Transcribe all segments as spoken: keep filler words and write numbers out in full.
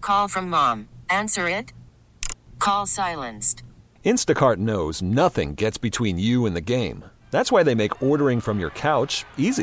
Call from mom. Answer it. Call silenced. Instacart knows nothing gets between you and the game. That's why they make ordering from your couch easy.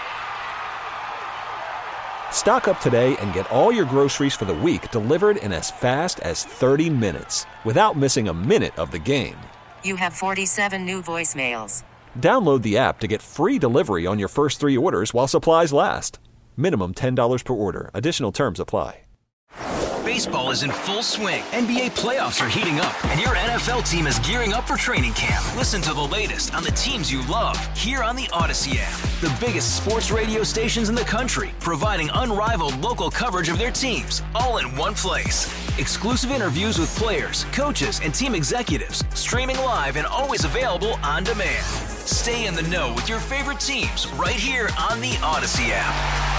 Stock up today and get all your groceries for the week delivered in as fast as thirty minutes without missing a minute of the game. You have forty-seven new voicemails. Download the app to get free delivery on your first three orders while supplies last. Minimum ten dollars per order. Additional terms apply. Baseball is in full swing. N B A playoffs are heating up, and your N F L team is gearing up for training camp. Listen to the latest on the teams you love here on the Odyssey app. The biggest sports radio stations in the country, providing unrivaled local coverage of their teams, all in one place. Exclusive interviews with players, coaches, and team executives, streaming live and always available on demand. Stay in the know with your favorite teams right here on the Odyssey app.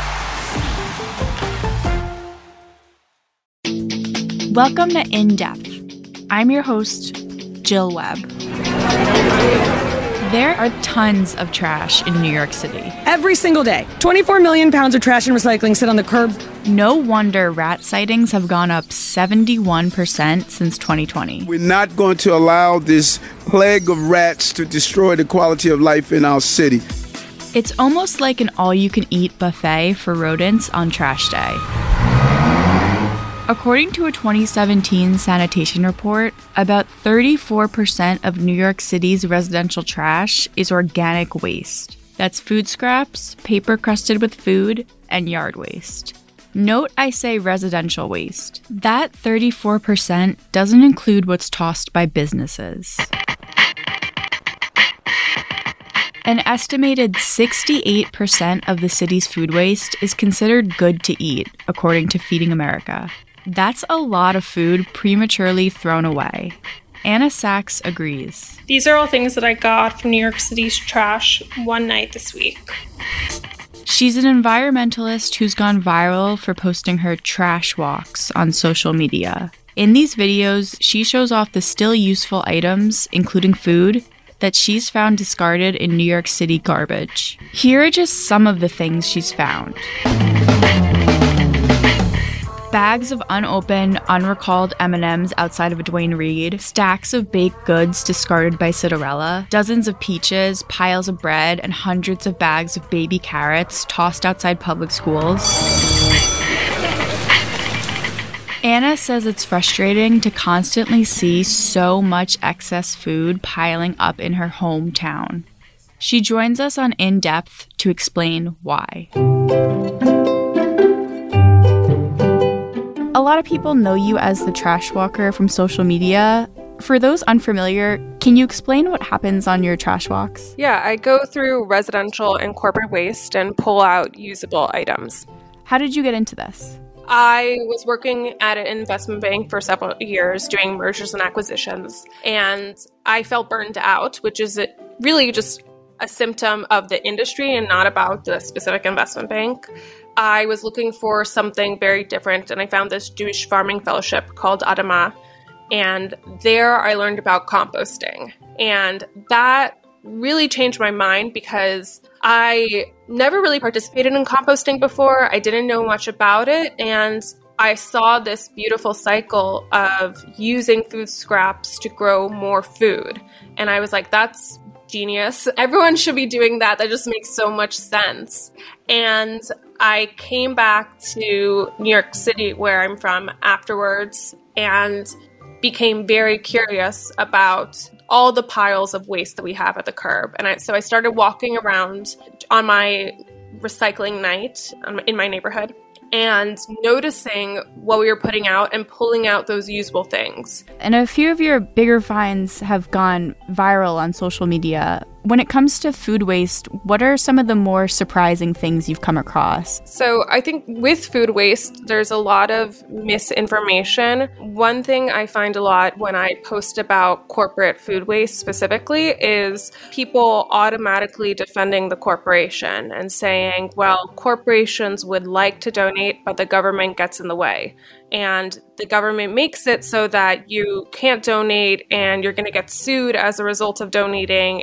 Welcome to In Depth. I'm your host, Jill Webb. There are tons of trash in New York City. Every single day, twenty-four million pounds of trash and recycling sit on the curb. No wonder rat sightings have gone up seventy-one percent since twenty twenty. We're not going to allow this plague of rats to destroy the quality of life in our city. It's almost like an all-you-can-eat buffet for rodents on trash day. According to a twenty seventeen sanitation report, about thirty-four percent of New York City's residential trash is organic waste. That's food scraps, paper crusted with food, and yard waste. Note I say residential waste. That thirty-four percent doesn't include what's tossed by businesses. An estimated sixty-eight percent of the city's food waste is considered good to eat, according to Feeding America. That's a lot of food prematurely thrown away. Anna Sachs agrees. These are all things that I got from New York City's trash one night this week. She's an environmentalist who's gone viral for posting her trash walks on social media. In these videos, she shows off the still useful items, including food, that she's found discarded in New York City garbage. Here are just some of the things she's found. Bags of unopened, unrecalled M and M's outside of a Duane Reade, stacks of baked goods discarded by Citarella, dozens of peaches, piles of bread, and hundreds of bags of baby carrots tossed outside public schools. Anna says it's frustrating to constantly see so much excess food piling up in her hometown. She joins us on In Depth to explain why. A lot of people know you as the trash walker from social media. For those unfamiliar, can you explain what happens on your trash walks? Yeah, I go through residential and corporate waste and pull out usable items. How did you get into this? I was working at an investment bank for several years doing mergers and acquisitions, and I felt burned out, which is really just a symptom of the industry and not about the specific investment bank. I was looking for something very different, and I found this Jewish farming fellowship called Adama, and there I learned about composting. And that really changed my mind because I never really participated in composting before. I didn't know much about it, and I saw this beautiful cycle of using food scraps to grow more food. And I was like, that's genius. Everyone should be doing that. That just makes so much sense. And I came back to New York City, where I'm from, afterwards and became very curious about all the piles of waste that we have at the curb. And I, so I started walking around on my recycling night in my neighborhood and noticing what we were putting out and pulling out those usable things. And a few of your bigger finds have gone viral on social media. When it comes to food waste, what are some of the more surprising things you've come across? So I think with food waste, there's a lot of misinformation. One thing I find a lot when I post about corporate food waste specifically is people automatically defending the corporation and saying, well, corporations would like to donate, but the government gets in the way. And the government makes it so that you can't donate and you're going to get sued as a result of donating. And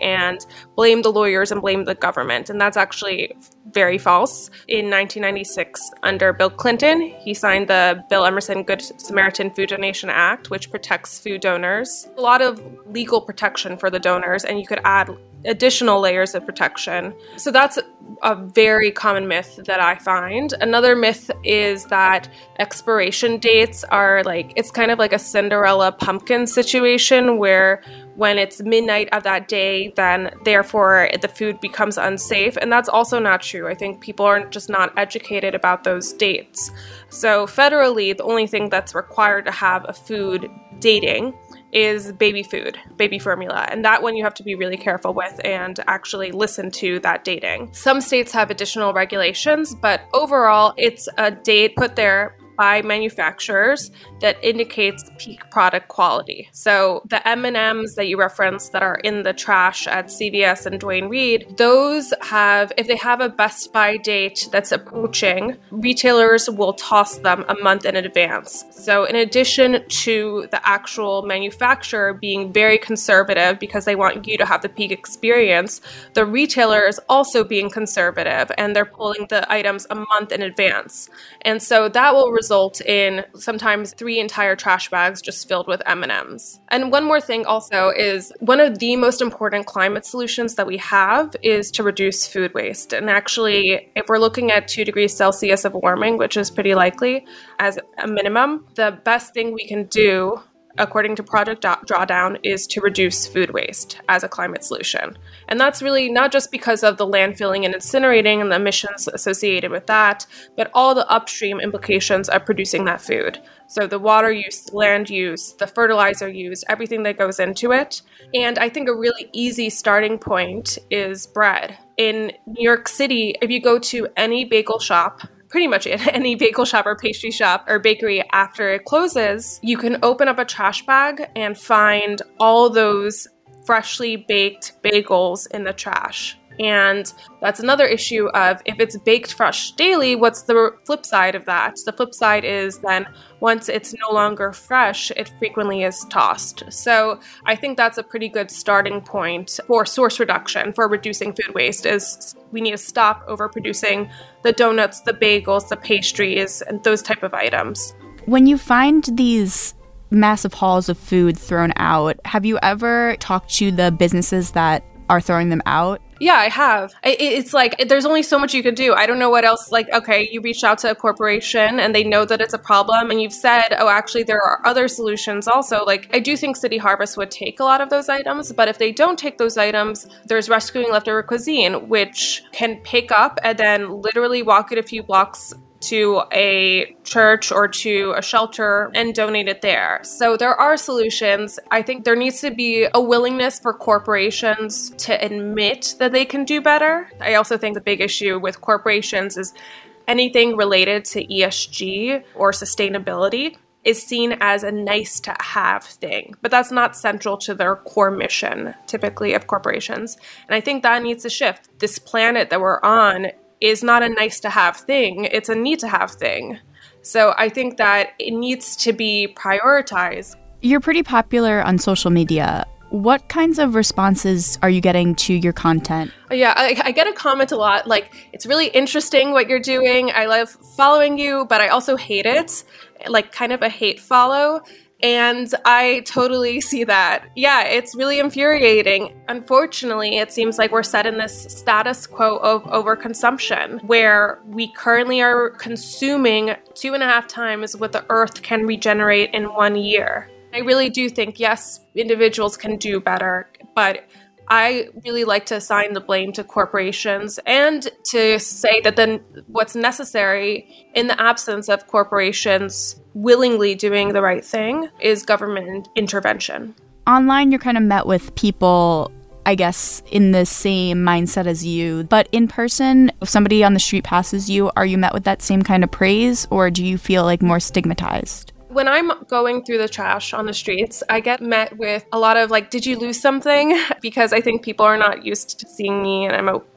blame the lawyers and blame the government. And that's actually very false. In nineteen ninety-six, under Bill Clinton, he signed the Bill Emerson Good Samaritan Food Donation Act, which protects food donors. A lot of legal protection for the donors, and you could add additional layers of protection. So that's a very common myth that I find. Another myth is that expiration dates are like, it's kind of like a Cinderella pumpkin situation where when it's midnight of that day, then therefore the food becomes unsafe. And that's also not true. I think people are just not educated about those dates. So federally, the only thing that's required to have a food dating is baby food, baby formula. And that one you have to be really careful with and actually listen to that dating. Some states have additional regulations, but overall it's a date put there by manufacturers that indicates peak product quality. So the M and M's that you referenced that are in the trash at C V S and Duane Reade, those have, if they have a best by date that's approaching, retailers will toss them a month in advance. So in addition to the actual manufacturer being very conservative because they want you to have the peak experience, the retailer is also being conservative and they're pulling the items a month in advance. And so that will result in sometimes three entire trash bags just filled with M and M's. And one more thing also is one of the most important climate solutions that we have is to reduce food waste. And actually, if we're looking at two degrees Celsius of warming, which is pretty likely as a minimum, the best thing we can do, according to Project Drawdown, is to reduce food waste as a climate solution. And that's really not just because of the landfilling and incinerating and the emissions associated with that, but all the upstream implications of producing that food. So the water use, the land use, the fertilizer use, everything that goes into it. And I think a really easy starting point is bread. In New York City, if you go to any bagel shop, pretty much any bagel shop or pastry shop or bakery after it closes, you can open up a trash bag and find all those freshly baked bagels in the trash. And that's another issue of if it's baked fresh daily, what's the flip side of that? The flip side is then once it's no longer fresh, it frequently is tossed. So I think that's a pretty good starting point for source reduction, for reducing food waste, is we need to stop overproducing the donuts, the bagels, the pastries, and those type of items. When you find these massive hauls of food thrown out, have you ever talked to the businesses that are throwing them out? Yeah, I have. It's like, there's only so much you can do. I don't know what else. Like, okay, you reached out to a corporation and they know that it's a problem and you've said, oh, actually, there are other solutions also. Like, I do think City Harvest would take a lot of those items, but if they don't take those items, there's Rescuing Leftover Cuisine, which can pick up and then literally walk it a few blocks to a church or to a shelter and donate it there. So there are solutions. I think there needs to be a willingness for corporations to admit that they can do better. I also think the big issue with corporations is anything related to E S G or sustainability is seen as a nice to have thing, but that's not central to their core mission, typically, of corporations. And I think that needs to shift. This planet that we're on is not a nice to have thing, it's a need to have thing. So I think that it needs to be prioritized. You're pretty popular on social media. What kinds of responses are you getting to your content? Yeah, I, I get a comment a lot, like, it's really interesting what you're doing. I love following you, but I also hate it, like kind of a hate follow. And I totally see that. Yeah, it's really infuriating. Unfortunately, it seems like we're set in this status quo of overconsumption, where we currently are consuming two and a half times what the Earth can regenerate in one year. I really do think, yes, individuals can do better, but I really like to assign the blame to corporations and to say that then what's necessary in the absence of corporations willingly doing the right thing is government intervention. Online, you're kind of met with people, I guess, in the same mindset as you. But in person, if somebody on the street passes you, are you met with that same kind of praise, or do you feel like more stigmatized? When I'm going through the trash on the streets, I get met with a lot of like, did you lose something? Because I think people are not used to seeing me and I'm a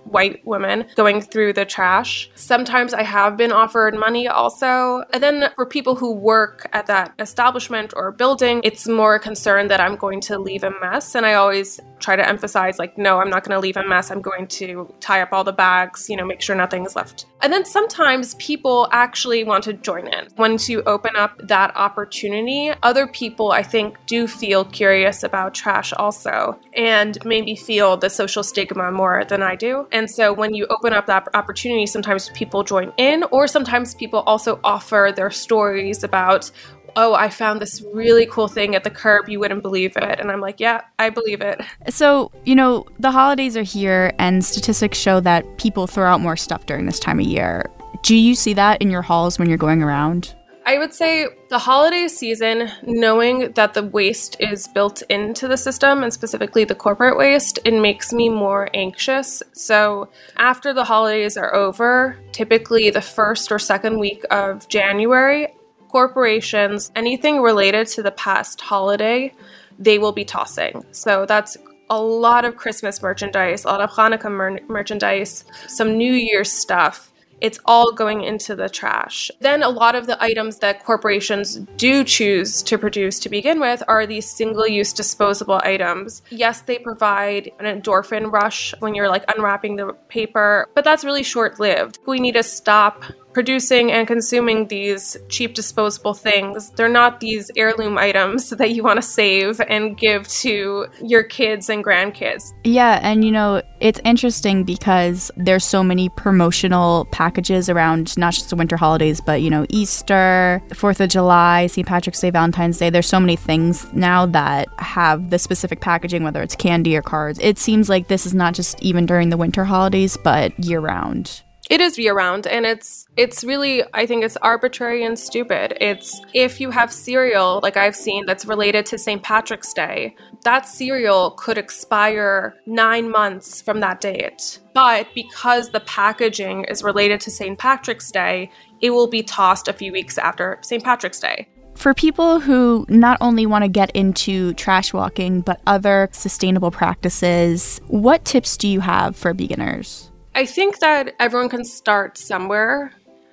white women going through the trash. Sometimes I have been offered money also. And then for people who work at that establishment or building, it's more a concern that I'm going to leave a mess. And I always try to emphasize, like, no, I'm not going to leave a mess. I'm going to tie up all the bags, you know, make sure nothing is left. And then sometimes people actually want to join in. Once you open up that opportunity, other people, I think, do feel curious about trash also, and maybe feel the social stigma more than I do. And so when you open up that opportunity, sometimes people join in, or sometimes people also offer their stories about, oh, I found this really cool thing at the curb. You wouldn't believe it. And I'm like, yeah, I believe it. So, you know, the holidays are here and statistics show that people throw out more stuff during this time of year. Do you see that in your halls when you're going around? I would say the holiday season, knowing that the waste is built into the system, and specifically the corporate waste, it makes me more anxious. So after the holidays are over, typically the first or second week of January, corporations, anything related to the past holiday, they will be tossing. So that's a lot of Christmas merchandise, a lot of Hanukkah mer- merchandise, some New Year's stuff. It's all going into the trash. Then a lot of the items that corporations do choose to produce to begin with are these single-use disposable items. Yes, they provide an endorphin rush when you're like unwrapping the paper, but that's really short-lived. We need to stop producing and consuming these cheap disposable things. They're not these heirloom items that you want to save and give to your kids and grandkids. Yeah, and you know, it's interesting because there's so many promotional packages around not just the winter holidays, but you know, Easter, fourth of July, Saint Patrick's Day, Valentine's Day. There's so many things now that have the specific packaging, whether it's candy or cards. It seems like this is not just even during the winter holidays, but year-round. It is year-round, and it's it's really, I think it's arbitrary and stupid. It's if you have cereal, like I've seen, that's related to Saint Patrick's Day, that cereal could expire nine months from that date. But because the packaging is related to Saint Patrick's Day, it will be tossed a few weeks after Saint Patrick's Day. For people who not only want to get into trash walking, but other sustainable practices, what tips do you have for beginners? I think that everyone can start somewhere.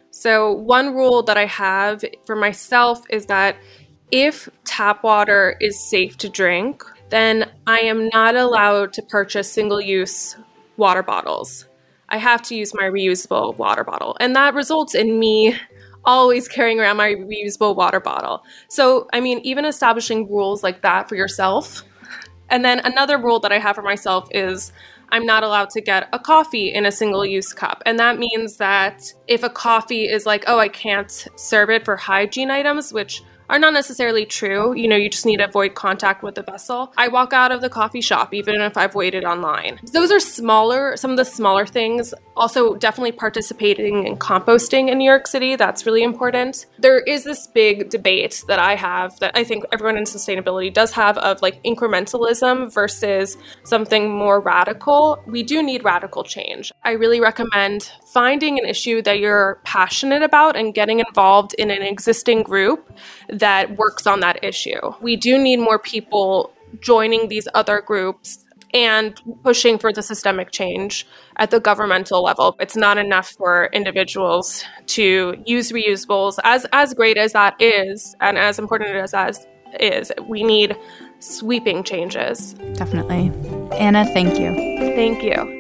So one rule that I have for myself is that if tap water is safe to drink, then I am not allowed to purchase single-use water bottles. I have to use my reusable water bottle. And that results in me always carrying around my reusable water bottle. So, I mean, even establishing rules like that for yourself. And then another rule that I have for myself is I'm not allowed to get a coffee in a single-use cup. And that means that if a coffee is like, oh, I can't serve it for hygiene items, which are not necessarily true. You know, you just need to avoid contact with the vessel. I walk out of the coffee shop, even if I've waited online. Those are smaller, some of the smaller things. Also, definitely participating in composting in New York City. That's really important. There is this big debate that I have that I think everyone in sustainability does have of like incrementalism versus something more radical. We do need radical change. I really recommend finding an issue that you're passionate about and getting involved in an existing group that works on that issue. We do need more people joining these other groups and pushing for the systemic change at the governmental level. It's not enough for individuals to use reusables. As as great as that is, and as important as that is, we need sweeping changes. Definitely. Anna, thank you. Thank you.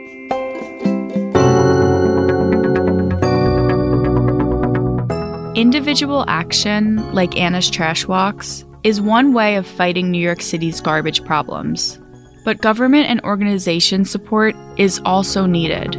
Individual action, like Anna's trash walks, is one way of fighting New York City's garbage problems. But government and organization support is also needed.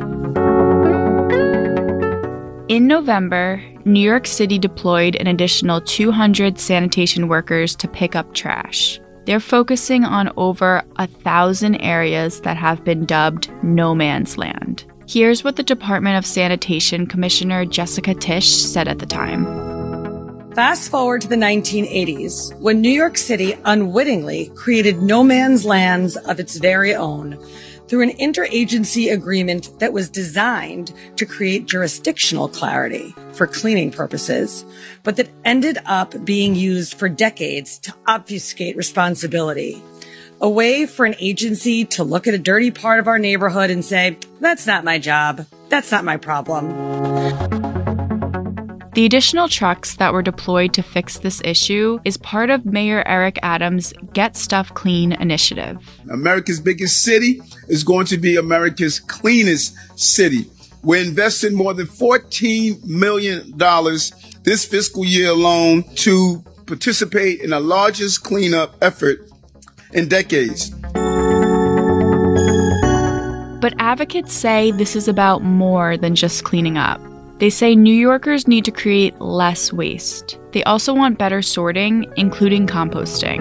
In November, New York City deployed an additional two hundred sanitation workers to pick up trash. They're focusing on over a thousand areas that have been dubbed no man's land. Here's what the Department of Sanitation Commissioner Jessica Tisch said at the time. Fast forward to the nineteen eighties, when New York City unwittingly created no man's lands of its very own through an interagency agreement that was designed to create jurisdictional clarity for cleaning purposes, but that ended up being used for decades to obfuscate responsibility. a way for an agency to look at a dirty part of our neighborhood and say, that's not my job. That's not my problem. The additional trucks that were deployed to fix this issue is part of Mayor Eric Adams' Get Stuff Clean initiative. America's biggest city is going to be America's cleanest city. We're investing more than fourteen million dollars this fiscal year alone to participate in the largest cleanup effort in decades. But advocates say this is about more than just cleaning up. They say New Yorkers need to create less waste. They also want better sorting, including composting.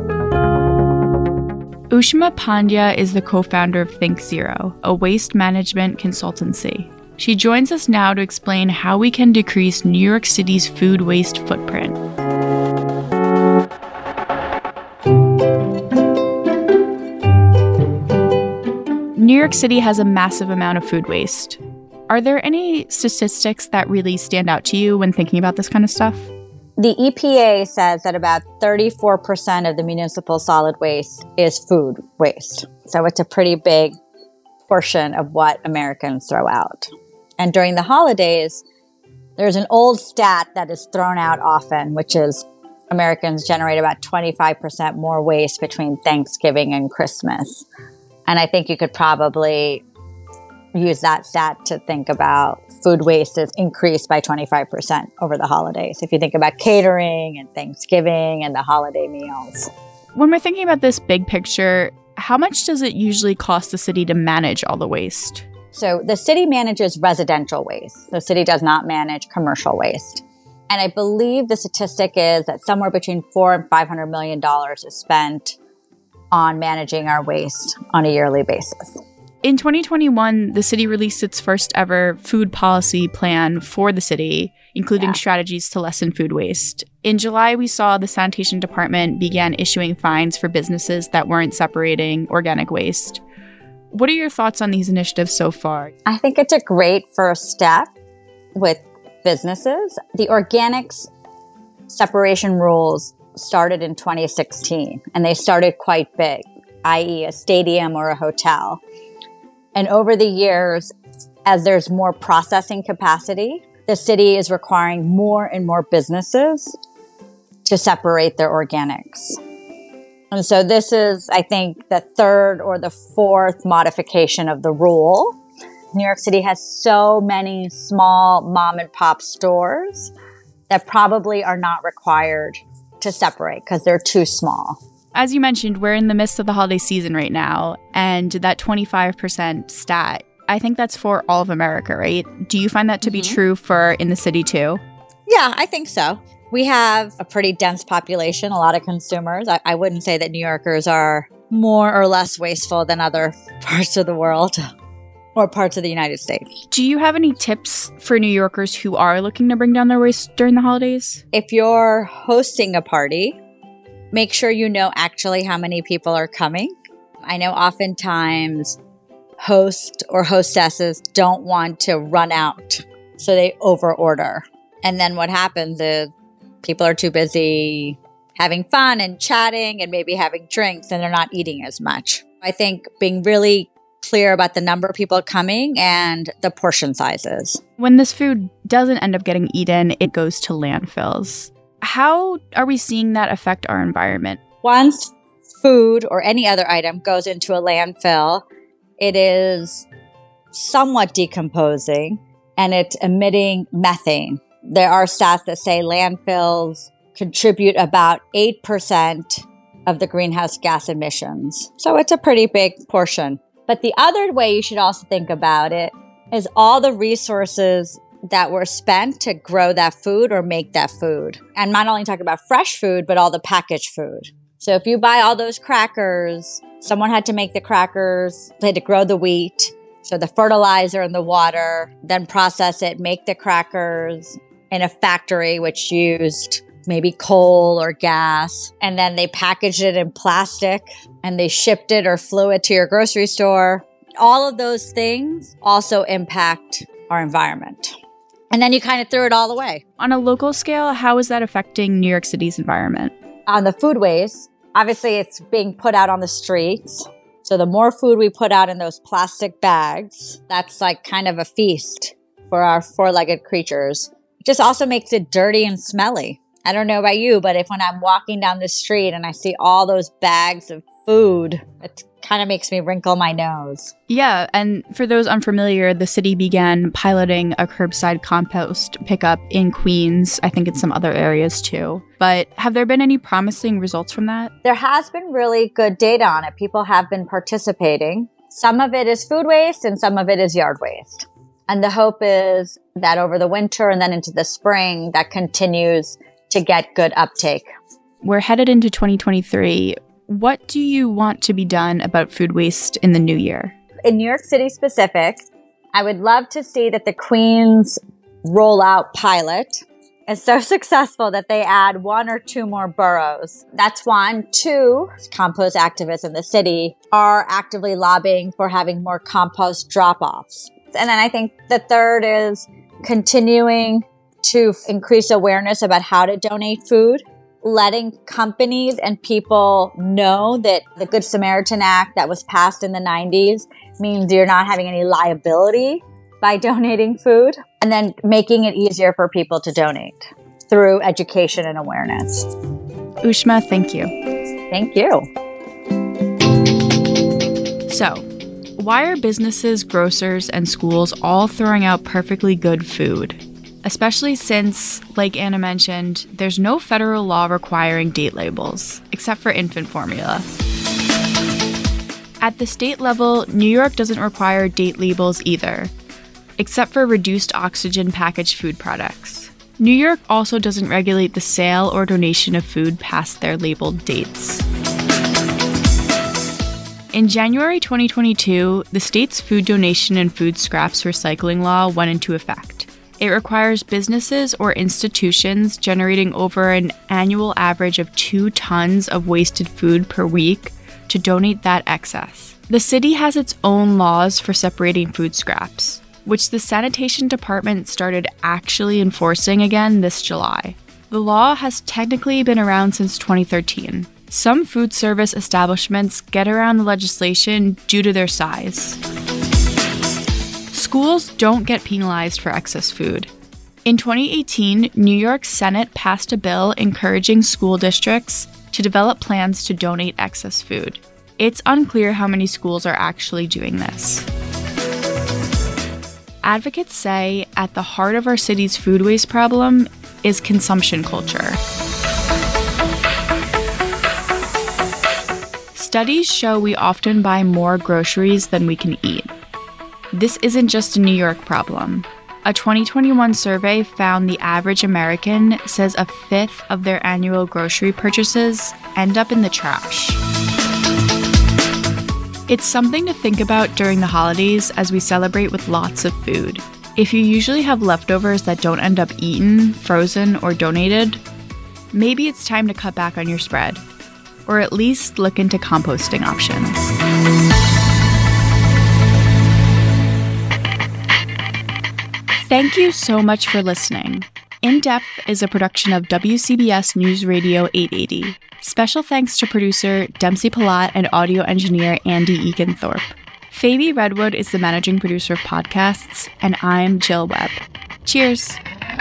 Ushma Pandya is the co-founder of Think Zero, a waste management consultancy. She joins us now to explain how we can decrease New York City's food waste footprint. New York City has a massive amount of food waste. Are there any statistics that really stand out to you when thinking about this kind of stuff? The E P A says that about thirty-four percent of the municipal solid waste is food waste. So it's a pretty big portion of what Americans throw out. And during the holidays, there's an old stat that is thrown out often, which is Americans generate about twenty-five percent more waste between Thanksgiving and Christmas. And I think you could probably use that stat to think about food waste is increased by twenty-five percent over the holidays. If you think about catering and Thanksgiving and the holiday meals. When we're thinking about this big picture, how much does it usually cost the city to manage all the waste? So the city manages residential waste. The city does not manage commercial waste. And I believe the statistic is that somewhere between four and five hundred million dollars is spent on managing our waste on a yearly basis. In twenty twenty-one, the city released its first ever food policy plan for the city, including yeah. strategies to lessen food waste. In July, we saw the sanitation department began issuing fines for businesses that weren't separating organic waste. What are your thoughts on these initiatives so far? I think it's a great first step with businesses. The organics separation rules started in twenty sixteen, and they started quite big, that is a stadium or a hotel. And over the years, as there's more processing capacity, the city is requiring more and more businesses to separate their organics. And so this is, I think, the third or the fourth modification of the rule. New York City has so many small mom and pop stores that probably are not required to separate because they're too small. As you mentioned, we're in the midst of the holiday season right now, and that twenty-five percent stat, I think that's for all of America, right? Do you find that to mm-hmm. be true for in the city too? Yeah, I think so. We have a pretty dense population, a lot of consumers. I, I wouldn't say that New Yorkers are more or less wasteful than other parts of the world or parts of the United States. Do you have any tips for New Yorkers who are looking to bring down their waste during the holidays? If you're hosting a party, make sure you know actually how many people are coming. I know oftentimes hosts or hostesses don't want to run out, so they overorder. And then what happens is people are too busy having fun and chatting and maybe having drinks, and they're not eating as much. I think being really clear about the number of people coming and the portion sizes. When this food doesn't end up getting eaten, it goes to landfills. How are we seeing that affect our environment? Once food or any other item goes into a landfill, it is somewhat decomposing and it's emitting methane. There are stats that say landfills contribute about eight percent of the greenhouse gas emissions. So it's a pretty big portion. But the other way you should also think about it is all the resources that were spent to grow that food or make that food. And not only talking about fresh food, but all the packaged food. So if you buy all those crackers, someone had to make the crackers, they had to grow the wheat, so the fertilizer and the water, then process it, make the crackers in a factory which used maybe coal or gas, and then they packaged it in plastic and they shipped it or flew it to your grocery store. All of those things also impact our environment. And then you kind of threw it all away. On a local scale, how is that affecting New York City's environment? On the food waste, Obviously, it's being put out on the streets. So the more food we put out in those plastic bags, that's like kind of a feast for our four-legged creatures. It just also makes it dirty and smelly. I don't know about you, but if when I'm walking down the street and I see all those bags of food, it kind of makes me wrinkle my nose. Yeah, and for those unfamiliar, the city began piloting a curbside compost pickup in Queens. I think in some other areas too. But have there been any promising results from that? There has been really good data on it. People have been participating. Some of it is food waste and some of it is yard waste. And the hope is that over the winter and then into the spring, that continues to get good uptake. We're headed into twenty twenty-three. What do you want to be done about food waste in the new year? In New York City specific, I would love to see that the Queens rollout pilot is so successful that they add one or two more boroughs. That's one. Two, compost activists in the city are actively lobbying for having more compost drop-offs. And then I think the third is continuing to increase awareness about how to donate food, letting companies and people know that the Good Samaritan Act that was passed in the nineties means you're not having any liability by donating food, and then making it easier for people to donate through education and awareness. Ushma, thank you. Thank you. So, why are businesses, grocers, and schools all throwing out perfectly good food? Especially since, like Anna mentioned, there's no federal law requiring date labels, except for infant formula. At the state level, New York doesn't require date labels either, except for reduced oxygen packaged food products. New York also doesn't regulate the sale or donation of food past their labeled dates. In January twenty twenty-two, the state's food donation and food scraps recycling law went into effect. It requires businesses or institutions generating over an annual average of two tons of wasted food per week to donate that excess. The city has its own laws for separating food scraps, which the sanitation department started actually enforcing again this July. The law has technically been around since twenty thirteen. Some food service establishments get around the legislation due to their size. Schools don't get penalized for excess food. In twenty eighteen, New York Senate passed a bill encouraging school districts to develop plans to donate excess food. It's unclear how many schools are actually doing this. Advocates say at the heart of our city's food waste problem is consumption culture. Studies show we often buy more groceries than we can eat. This isn't just a New York problem. A twenty twenty-one survey found the average American says a fifth of their annual grocery purchases end up in the trash. It's something to think about during the holidays as we celebrate with lots of food. If you usually have leftovers that don't end up eaten, frozen, or donated, maybe it's time to cut back on your spread, or at least look into composting options. Thank you so much for listening. In Depth is a production of W C B S News Radio eight eighty. Special thanks to producer Dempsey Palat and audio engineer Andy Eganthorpe. Phoebe Redwood is the managing producer of podcasts, and I'm Jill Webb. Cheers!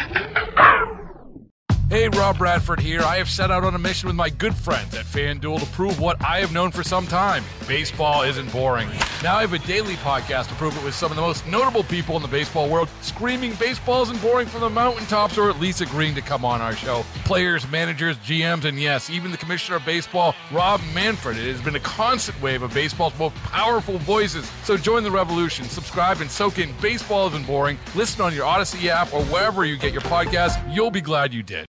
Hey, Rob Bradford here. I have set out on a mission with my good friends at FanDuel to prove what I have known for some time. Baseball isn't boring. Now I have a daily podcast to prove it with some of the most notable people in the baseball world, screaming baseball isn't boring from the mountaintops, or at least agreeing to come on our show. Players, managers, G Ms, and yes, even the commissioner of baseball, Rob Manfred. It has been a constant wave of baseball's most powerful voices. So join the revolution. Subscribe and soak in Baseball Isn't Boring. Listen on your Odyssey app or wherever you get your podcasts. You'll be glad you did.